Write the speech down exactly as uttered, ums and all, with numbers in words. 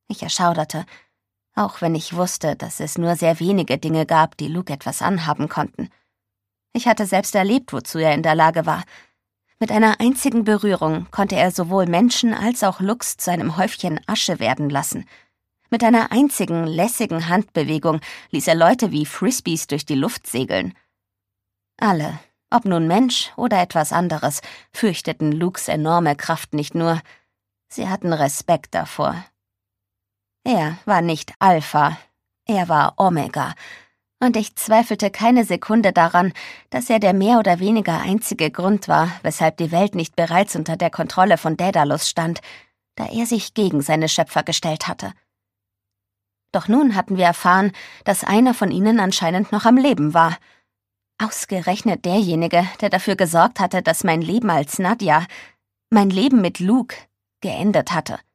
Ich erschauderte, auch wenn ich wusste, dass es nur sehr wenige Dinge gab, die Luke etwas anhaben konnten. Ich hatte selbst erlebt, wozu er in der Lage war. Mit einer einzigen Berührung konnte er sowohl Menschen als auch Lux zu einem Häufchen Asche werden lassen. Mit einer einzigen, lässigen Handbewegung ließ er Leute wie Frisbees durch die Luft segeln. Alle, ob nun Mensch oder etwas anderes, fürchteten Lukes enorme Kraft nicht nur, sie hatten Respekt davor. Er war nicht Alpha, er war Omega, und ich zweifelte keine Sekunde daran, dass er der mehr oder weniger einzige Grund war, weshalb die Welt nicht bereits unter der Kontrolle von Daedalus stand, da er sich gegen seine Schöpfer gestellt hatte. Doch nun hatten wir erfahren, dass einer von ihnen anscheinend noch am Leben war. Ausgerechnet derjenige, der dafür gesorgt hatte, dass mein Leben als Nadia, mein Leben mit Luke, geendet hatte.